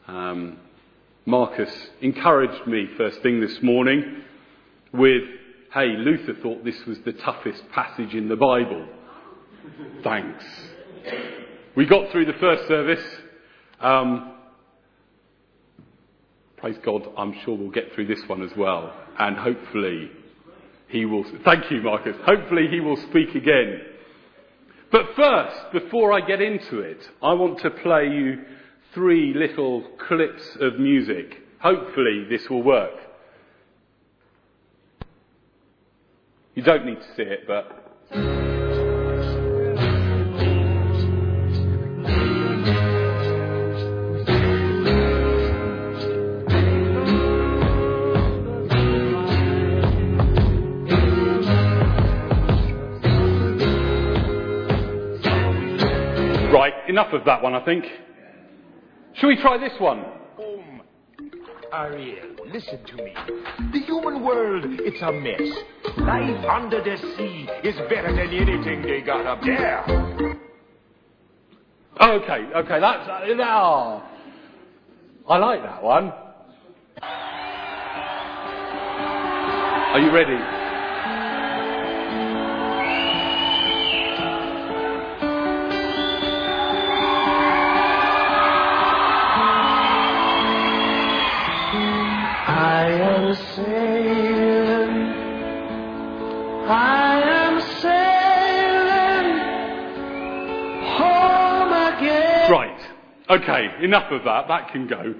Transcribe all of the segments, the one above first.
Marcus encouraged me first thing this morning with, hey, Luther thought this was the toughest passage in the Bible. Thanks. We got through the first service. Praise God, I'm sure we'll get through this one as well. And hopefully he will... Thank you, Marcus. Hopefully he will speak again. But first, before I get into it, I want to play you 3 little clips of music. Hopefully this will work. You don't need to see it, but... Right, enough of that one, I think. Shall we try this one? Ariel, listen to me. The human world, it's a mess. Life under the sea is better than anything they got up there. Okay, that's... I like that one. Are you ready? I am sailing home again. Right. Okay, enough of that. That can go.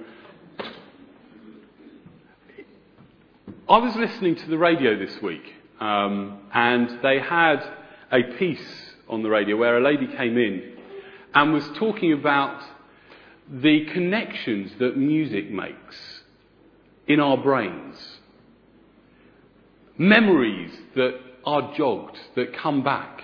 I was listening to the radio this week, and they had a piece on the radio where a lady came in and was talking about the connections that music makes in our brains. Memories that are jogged, that come back.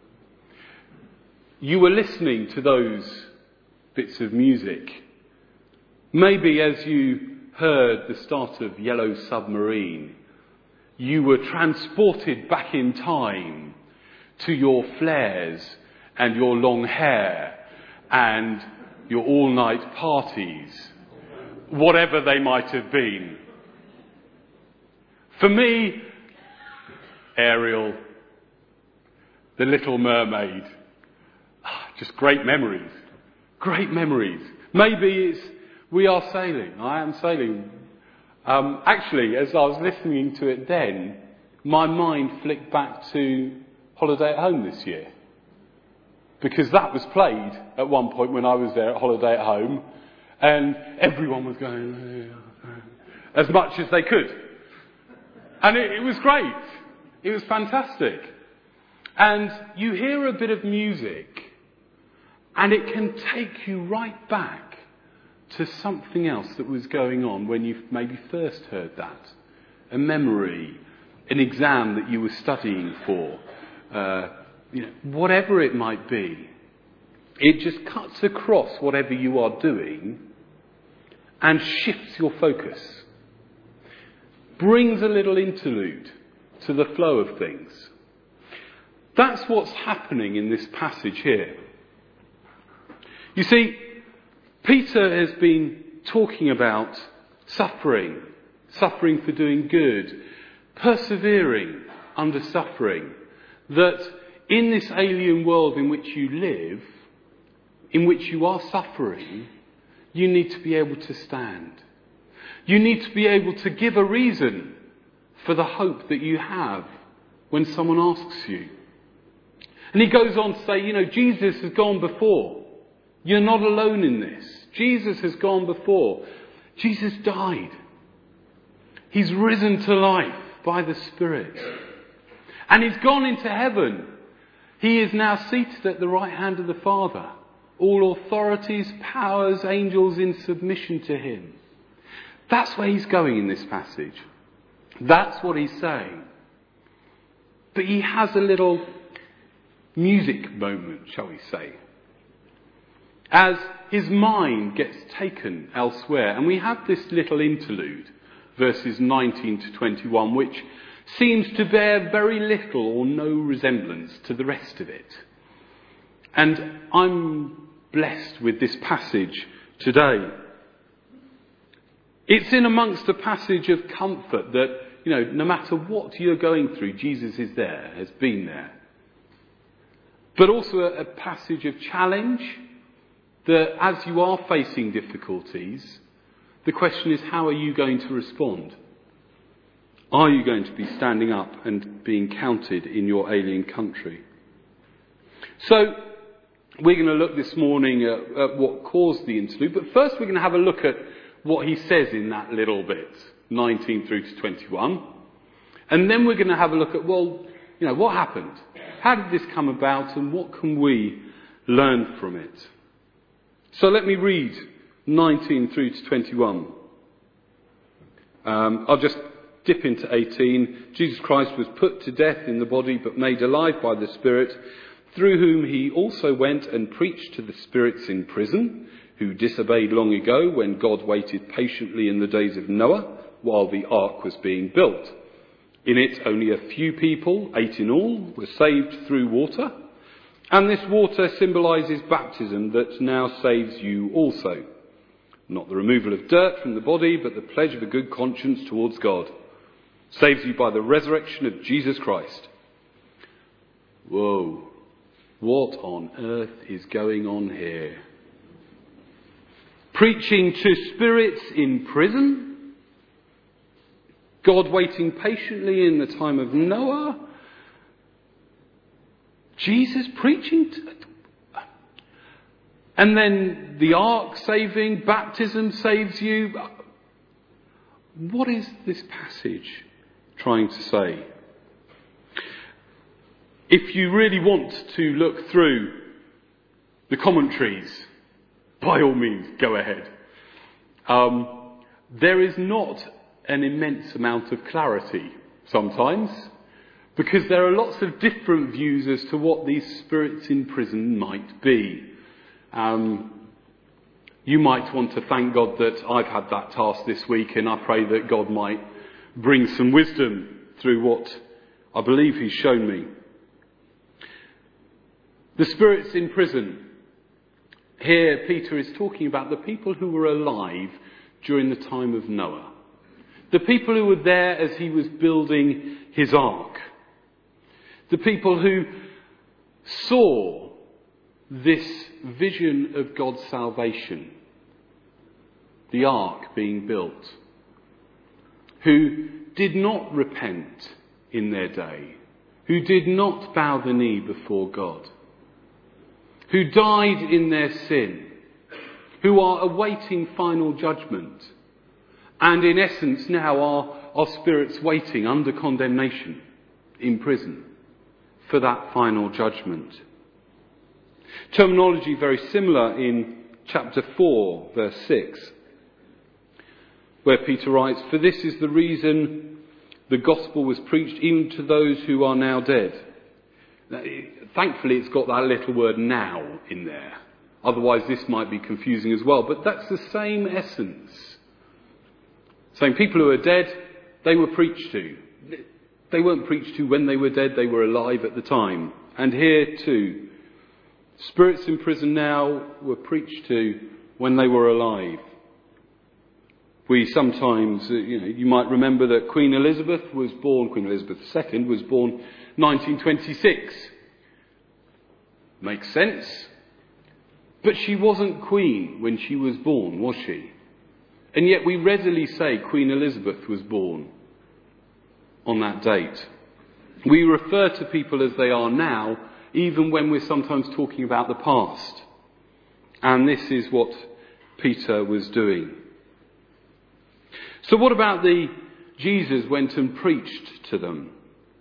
You were listening to those bits of music. Maybe as you heard the start of Yellow Submarine, you were transported back in time to your flares and your long hair and your all-night parties, whatever they might have been. For me, Ariel, The Little Mermaid, just great memories. Great memories. Maybe it's We Are Sailing. I Am Sailing. Actually, as I was listening to it then, my mind flicked back to Holiday at Home this year. Because that was played at one point when I was there at Holiday at Home. And everyone was going as much as they could. And it was great. It was fantastic. And you hear a bit of music and it can take you right back to something else that was going on when you maybe first heard that. A memory, an exam that you were studying for, whatever it might be. It just cuts across whatever you are doing and shifts your focus. Brings a little interlude to the flow of things. That's what's happening in this passage here. You see, Peter has been talking about suffering for doing good, persevering under suffering, that in this alien world in which you live, in which you are suffering, you need to be able to stand. You need to be able to give a reason for the hope that you have when someone asks you. And he goes on to say, Jesus has gone before. You're not alone in this. Jesus has gone before. Jesus died. He's risen to life by the Spirit. And he's gone into heaven. He is now seated at the right hand of the Father. All authorities, powers, angels in submission to him. That's where he's going in this passage. That's what he's saying. But he has a little music moment, shall we say, as his mind gets taken elsewhere. And we have this little interlude, verses 19 to 21, which seems to bear very little or no resemblance to the rest of it. And I'm blessed with this passage today. It's in amongst a passage of comfort that, no matter what you're going through, Jesus is there, has been there. But also a passage of challenge that as you are facing difficulties, the question is, how are you going to respond? Are you going to be standing up and being counted in your alien country? So, we're going to look this morning at what caused the interlude, but first we're going to have a look at what he says in that little bit, 19 through to 21. And then we're going to have a look at, what happened? How did this come about and what can we learn from it? So let me read 19 through to 21. I'll just dip into 18. Jesus Christ was put to death in the body but made alive by the Spirit, through whom he also went and preached to the spirits in prison, who disobeyed long ago when God waited patiently in the days of Noah while the ark was being built. In it only a few people, 8 in all, were saved through water. And this water symbolises baptism that now saves you also. Not the removal of dirt from the body, but the pledge of a good conscience towards God. Saves you by the resurrection of Jesus Christ. Whoa. What on earth is going on here? Preaching to spirits in prison? God waiting patiently in the time of Noah? Jesus preaching and then the ark saving, baptism saves you. What is this passage trying to say? If you really want to look through the commentaries, by all means, go ahead. There is not an immense amount of clarity sometimes, because there are lots of different views as to what these spirits in prison might be. You might want to thank God that I've had that task this week, and I pray that God might bring some wisdom through what I believe he's shown me. The spirits in prison. Here Peter is talking about the people who were alive during the time of Noah. The people who were there as he was building his ark. The people who saw this vision of God's salvation. The ark being built. Who did not repent in their day. Who did not bow the knee before God. Who died in their sin. Who are awaiting final judgment. And in essence now are spirits waiting under condemnation in prison for that final judgment. Terminology very similar in chapter 4, verse 6, where Peter writes, "For this is the reason the gospel was preached even to those who are now dead." Now, thankfully it's got that little word "now" in there. Otherwise this might be confusing as well. But that's the same essence. Saying people who are dead, they were preached to. They weren't preached to when they were dead, they were alive at the time. And here too, spirits in prison now were preached to when they were alive. We sometimes, you might remember that Queen Elizabeth II was born 1926. Makes sense. But she wasn't queen when she was born, was she? And yet we readily say Queen Elizabeth was born on that date. We refer to people as they are now, even when we're sometimes talking about the past. And this is what Peter was doing. So what about the Jesus went and preached to them?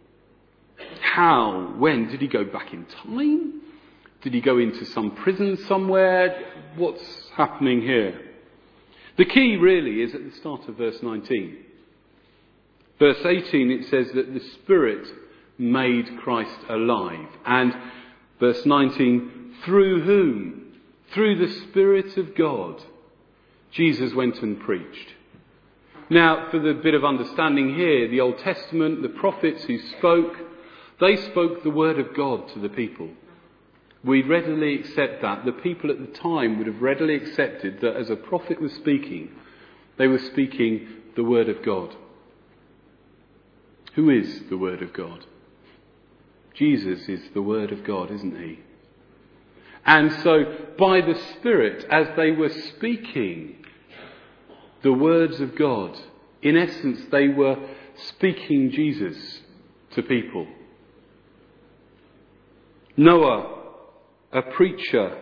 How? When? Did he go back in time? Did he go into some prison somewhere? What's happening here? The key really is at the start of verse 19. Verse 18 it says that the Spirit made Christ alive. And verse 19, through whom? Through the Spirit of God, Jesus went and preached. Now, for the bit of understanding here, the Old Testament, the prophets who spoke, they spoke the word of God to the people. We readily accept that. The people at the time would have readily accepted that as a prophet was speaking, They were speaking the Word of God. Who is the Word of God? Jesus is the Word of God, isn't he? And so, by the Spirit, as they were speaking the words of God, in essence, they were speaking Jesus to people. Noah, a preacher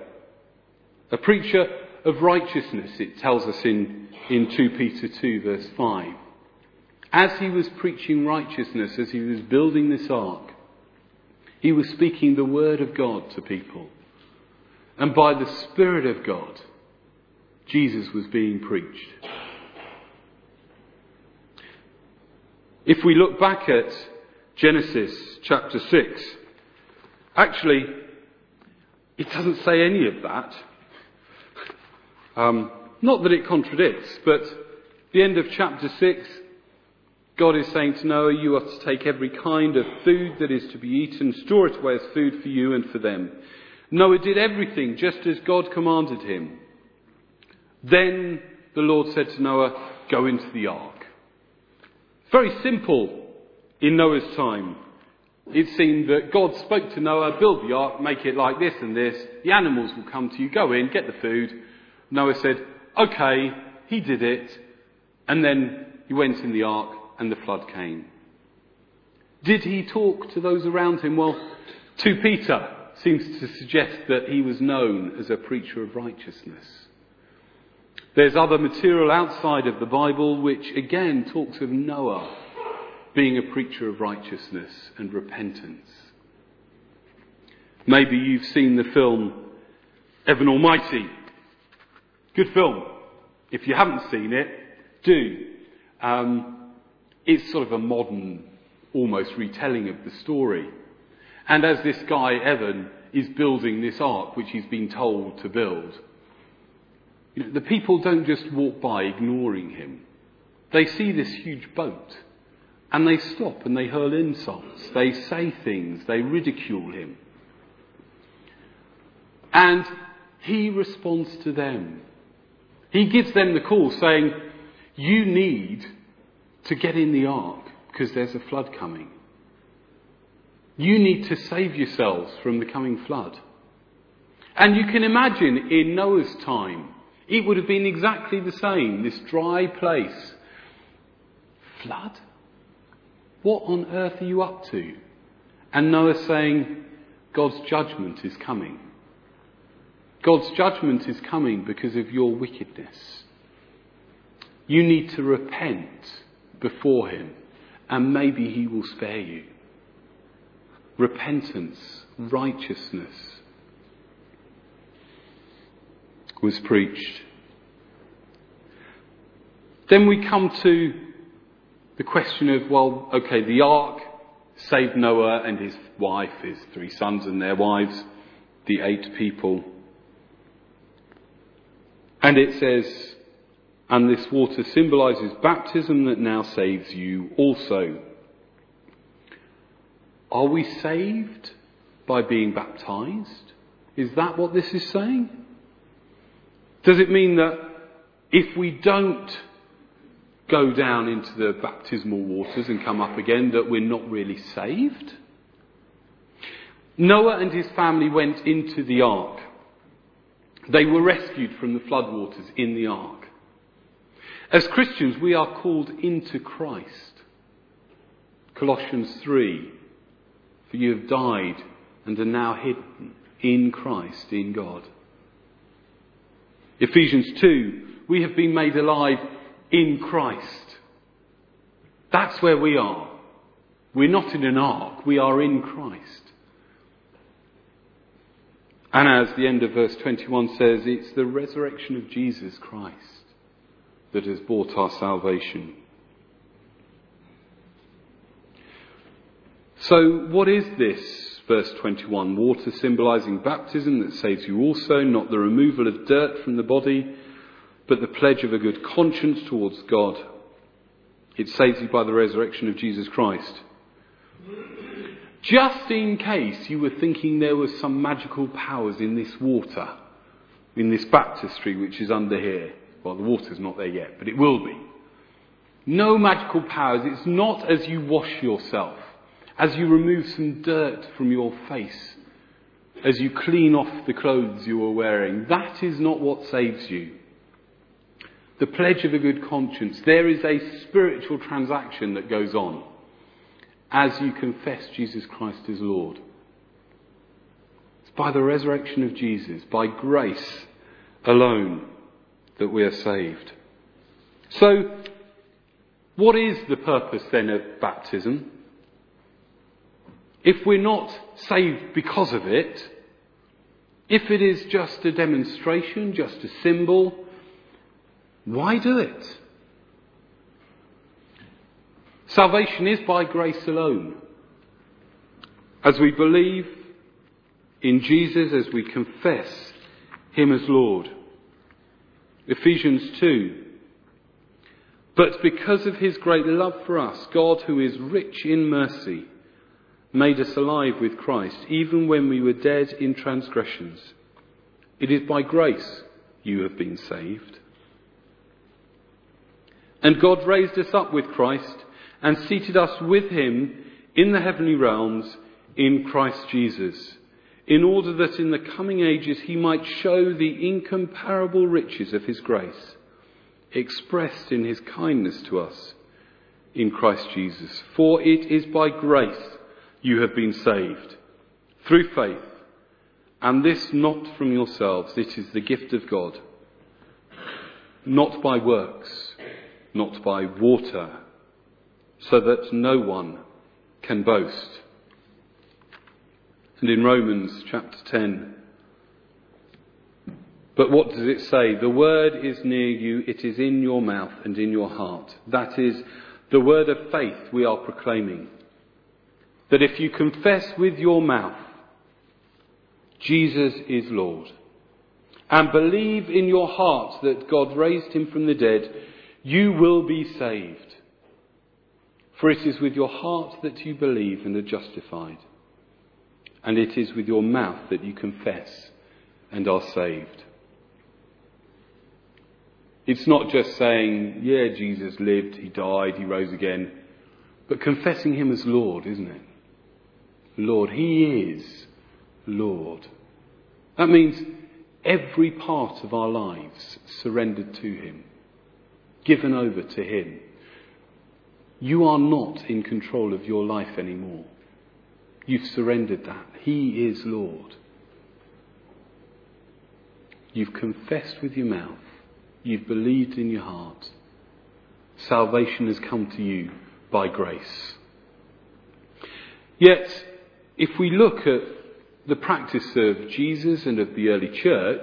of righteousness, it tells us in 2 Peter 2, verse 5. As he was preaching righteousness, as he was building this ark, he was speaking the word of God to people. And by the Spirit of God, Jesus was being preached. If we look back at Genesis chapter 6, actually, it doesn't say any of that. Not that it contradicts, but the end of chapter 6, God is saying to Noah, you are to take every kind of food that is to be eaten, store it away as food for you and for them. Noah did everything just as God commanded him. Then the Lord said to Noah, go into the ark. Very simple in Noah's time. It seemed that God spoke to Noah, build the ark, make it like this and this. The animals will come to you, go in, get the food. Noah said, okay, he did it. And then he went in the ark and the flood came. Did he talk to those around him? Well, 2 Peter seems to suggest that he was known as a preacher of righteousness. There's other material outside of the Bible which again talks of Noah being a preacher of righteousness and repentance. Maybe you've seen the film Evan Almighty. Good film. If you haven't seen it, do. It's sort of a modern, almost retelling of the story. And as this guy, Evan, is building this ark, which he's been told to build, the people don't just walk by ignoring him. They see this huge boat and they stop and they hurl insults. They say things. They ridicule him. And he responds to them. He gives them the call saying, you need to get in the ark because there's a flood coming. You need to save yourselves from the coming flood. And you can imagine in Noah's time, it would have been exactly the same, this dry place. Flood? What on earth are you up to? And Noah's saying, God's judgment is coming. God's judgment is coming because of your wickedness. You need to repent before him, and maybe he will spare you. Repentance, righteousness was preached. Then we come to the question of, well, okay, the ark saved Noah and his wife, his 3 sons and their wives, the 8 people. And it says, and this water symbolises baptism that now saves you also. Are we saved by being baptised? Is that what this is saying? Does it mean that if we don't go down into the baptismal waters and come up again, that we're not really saved? Noah and his family went into the ark. They were rescued from the floodwaters in the ark. As Christians, we are called into Christ. Colossians 3, for you have died and are now hidden in Christ, in God. Ephesians 2, we have been made alive in Christ. That's where we are. We're not in an ark, we are in Christ. And as the end of verse 21 says, it's the resurrection of Jesus Christ that has brought our salvation. So what is this? Verse 21, water symbolising baptism that saves you also, not the removal of dirt from the body, but the pledge of a good conscience towards God. It saves you by the resurrection of Jesus Christ. Just in case you were thinking there was some magical powers in this water, in this baptistry which is under here. Well, the water's not there yet, but it will be. No magical powers. It's not as you wash yourself, as you remove some dirt from your face, as you clean off the clothes you are wearing. That is not what saves you. The pledge of a good conscience. There is a spiritual transaction that goes on as you confess Jesus Christ as Lord. It's by the resurrection of Jesus, by grace alone, that we are saved. So, what is the purpose then of baptism? If we're not saved because of it, if it is just a demonstration, just a symbol, why do it? Salvation is by grace alone. As we believe in Jesus, as we confess him as Lord. Ephesians 2. But because of his great love for us, God, who is rich in mercy, made us alive with Christ, even when we were dead in transgressions. It is by grace you have been saved. And God raised us up with Christ and seated us with him in the heavenly realms in Christ Jesus, in order that in the coming ages he might show the incomparable riches of his grace, expressed in his kindness to us in Christ Jesus. For it is by grace you have been saved, through faith, and this not from yourselves, it is the gift of God, not by works, not by water, so that no one can boast. And in Romans chapter 10, but what does it say? The word is near you, it is in your mouth and in your heart. That is the word of faith we are proclaiming. That if you confess with your mouth, Jesus is Lord, and believe in your heart that God raised him from the dead, you will be saved. For it is with your heart that you believe and are justified, and it is with your mouth that you confess and are saved. It's not just saying, yeah, Jesus lived, he died, he rose again, but confessing him as Lord, isn't it? Lord, he is Lord. That means every part of our lives surrendered to him, given over to him. You are not in control of your life anymore. You've surrendered that. He is Lord. You've confessed with your mouth. You've believed in your heart. Salvation has come to you by grace. Yet, if we look at the practice of Jesus and of the early church,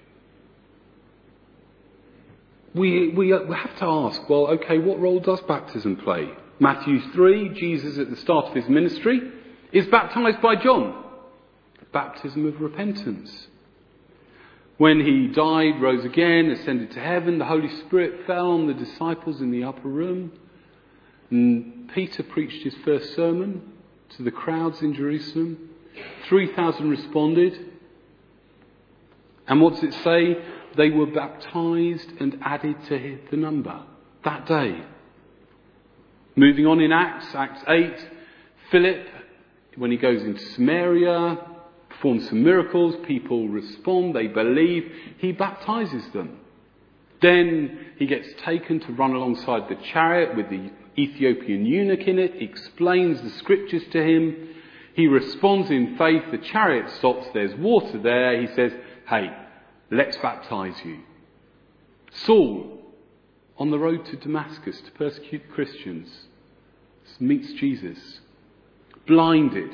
we have to ask, well, okay, what role does baptism play? Matthew 3, Jesus at the start of his ministry is baptized by John. Baptism of repentance. When he died, rose again, ascended to heaven, the Holy Spirit fell on the disciples in the upper room. And Peter preached his first sermon to the crowds in Jerusalem. 3,000 responded. And what does it say? They were baptized and added to the number that day. Moving on in Acts 8, Philip, when he goes into Samaria, performs some miracles, people respond, they believe, he baptizes them. Then he gets taken to run alongside the chariot with the Ethiopian eunuch in it, explains the scriptures to him. He responds in faith, the chariot stops, there's water there. He says, hey, let's baptize you. Saul, on the road to Damascus to persecute Christians, meets Jesus, blinded,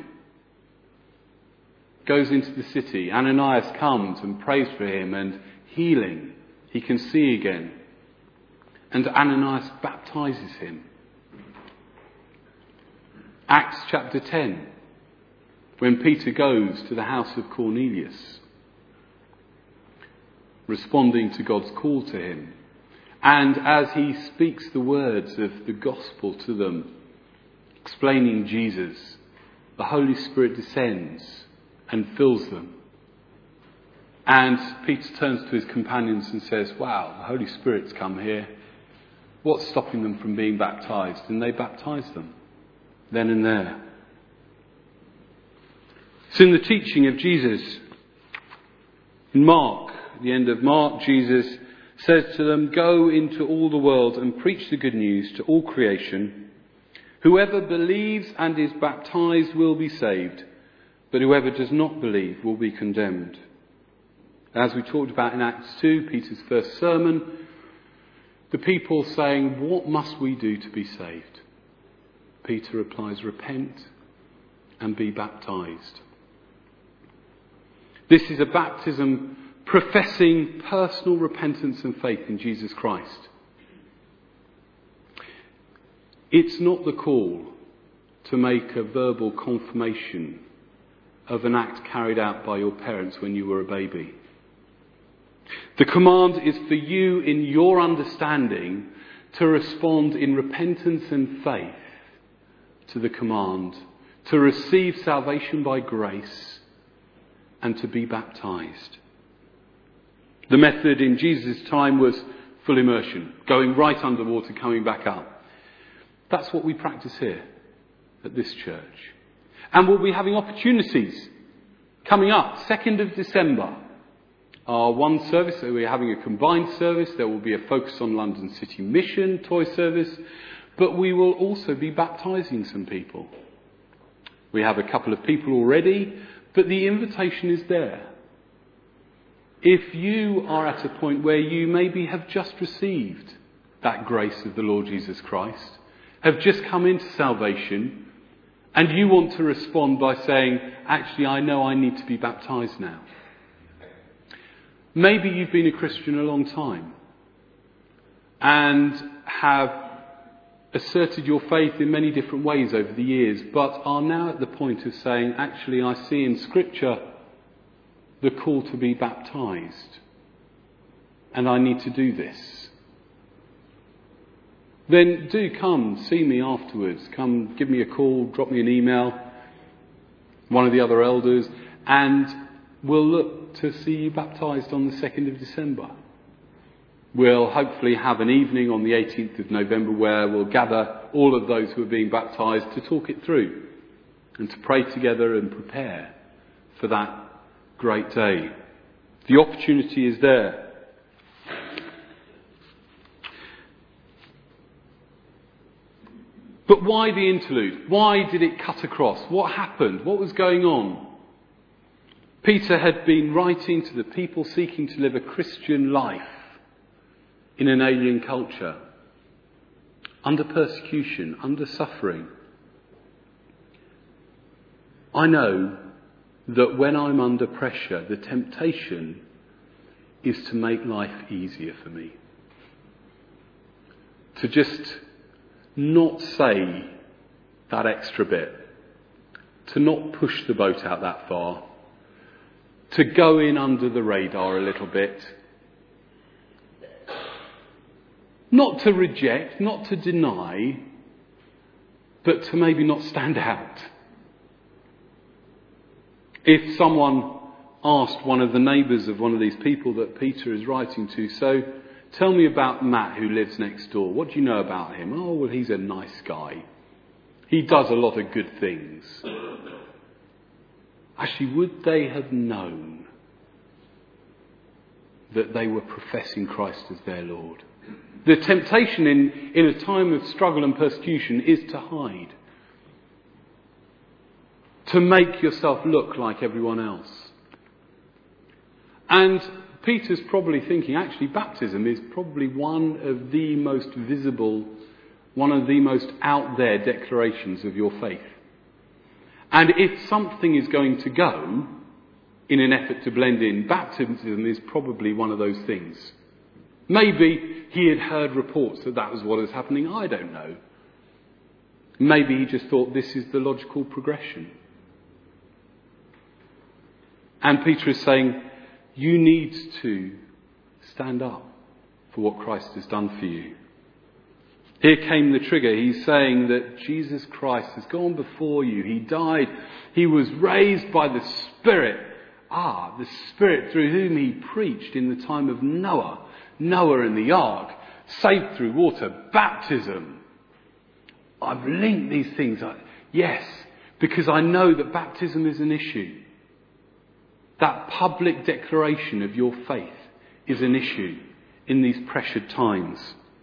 goes into the city. Ananias comes and prays for him, and healing, he can see again. And Ananias baptizes him. Acts chapter 10, when Peter goes to the house of Cornelius, responding to God's call to him. And as he speaks the words of the gospel to them, explaining Jesus, the Holy Spirit descends and fills them. And Peter turns to his companions and says, wow, the Holy Spirit's come here. What's stopping them from being baptised? And they baptise them then and there. So in the teaching of Jesus, in Mark, at the end of Mark, Jesus says to them, go into all the world and preach the good news to all creation. Whoever believes and is baptised will be saved, but whoever does not believe will be condemned. As we talked about in Acts 2, Peter's first sermon, the people saying, what must we do to be saved? Peter replies, repent and be baptised. This is a baptism professing personal repentance and faith in Jesus Christ. It's not the call to make a verbal confirmation of an act carried out by your parents when you were a baby. The command is for you, in your understanding, to respond in repentance and faith to the command, to receive salvation by grace, and to be baptised. The method in Jesus' time was full immersion, going right underwater, coming back up. That's what we practice here at this church. And we'll be having opportunities coming up, 2nd of December. Our one service, so we're having a combined service. There will be a focus on London City Mission toy service, but we will also be baptising some people. We have a couple of people already, but the invitation is there. If you are at a point where you maybe have just received that grace of the Lord Jesus Christ, have just come into salvation, and you want to respond by saying, actually, I know I need to be baptised now. Maybe you've been a Christian a long time and have asserted your faith in many different ways over the years, but are now at the point of saying, actually, I see in Scripture the call to be baptised, and I need to do this. Then do come see me afterwards. Come give me a call, drop me an email, one of the other elders, and we'll look to see you baptised on the 2nd of December. We'll hopefully have an evening on the 18th of November where we'll gather all of those who are being baptised to talk it through and to pray together and prepare for that great day. The opportunity is there. But why the interlude? Why did it cut across? What happened? What was going on? Peter had been writing to the people seeking to live a Christian life in an alien culture, under persecution, under suffering. I know that when I'm under pressure, the temptation is to make life easier for me. To just not say that extra bit. To not push the boat out that far. To go in under the radar a little bit. Not to reject, not to deny, but to maybe not stand out. If someone asked one of the neighbours of one of these people that Peter is writing to, so tell me about Matt who lives next door. What do you know about him? Oh, well, he's a nice guy. He does a lot of good things. Actually, would they have known that they were professing Christ as their Lord? The temptation in a time of struggle and persecution is to hide. To make yourself look like everyone else. And Peter's probably thinking, actually, baptism is probably one of the most visible, one of the most out there declarations of your faith. And if something is going to go in an effort to blend in, baptism is probably one of those things. Maybe he had heard reports that that was what was happening. I don't know. Maybe he just thought this is the logical progression. And Peter is saying, you need to stand up for what Christ has done for you. Here came the trigger. He's saying that Jesus Christ has gone before you. He died. He was raised by the Spirit. the Spirit through whom he preached in the time of Noah and the ark, saved through water, baptism. I've linked these things. Yes, because I know that baptism is an issue. That public declaration of your faith is an issue in these pressured times.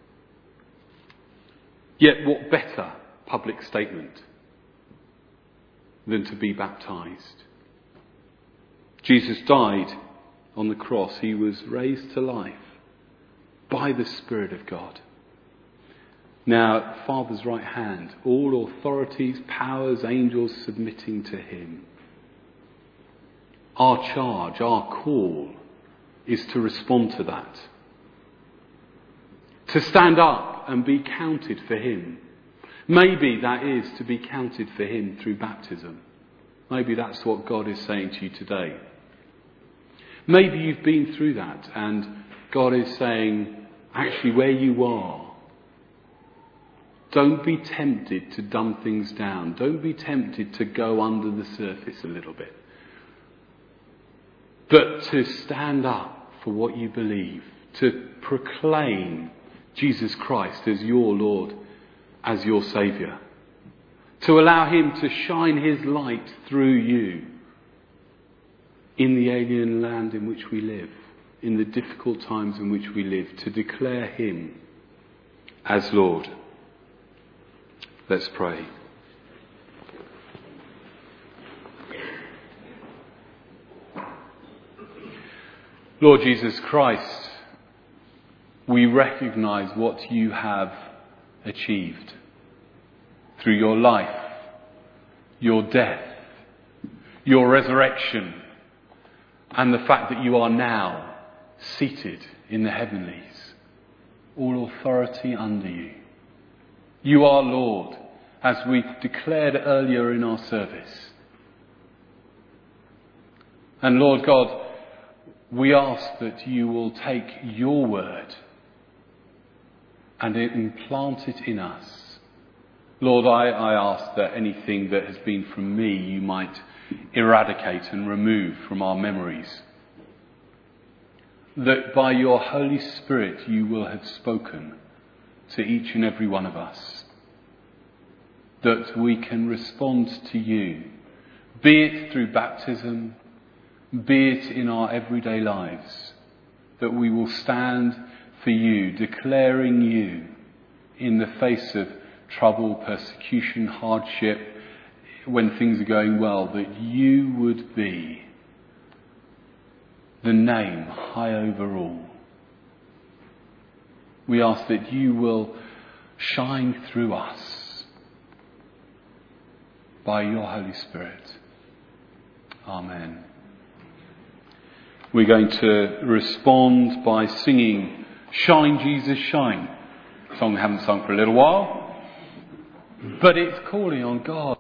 Yet what better public statement than to be baptized? Jesus died on the cross. He was raised to life by the Spirit of God. Now, at the Father's right hand, all authorities, powers, angels submitting to him. Our charge, our call, is to respond to that. To stand up and be counted for him. Maybe that is to be counted for him through baptism. Maybe that's what God is saying to you today. Maybe you've been through that and God is saying, actually where you are, don't be tempted to dumb things down. Don't be tempted to go under the surface a little bit. But to stand up for what you believe. To proclaim Jesus Christ as your Lord, as your Saviour. To allow him to shine his light through you in the alien land in which we live. In the difficult times in which we live. To declare him as Lord. Let's pray. Lord Jesus Christ, we recognise what you have achieved through your life, your death, your resurrection, and the fact that you are now seated in the heavenlies, all authority under you. You are Lord, as we declared earlier in our service. And Lord God, we ask that you will take your word and implant it in us. Lord, I ask that anything that has been from me you might eradicate and remove from our memories. That by your Holy Spirit you will have spoken to each and every one of us. That we can respond to you, be it through baptism, be it in our everyday lives, that we will stand for you, declaring you in the face of trouble, persecution, hardship, when things are going well, that you would be the name high over all. We ask that you will shine through us by your Holy Spirit. Amen. We're going to respond by singing Shine, Jesus, Shine. A song we haven't sung for a little while. But it's calling on God.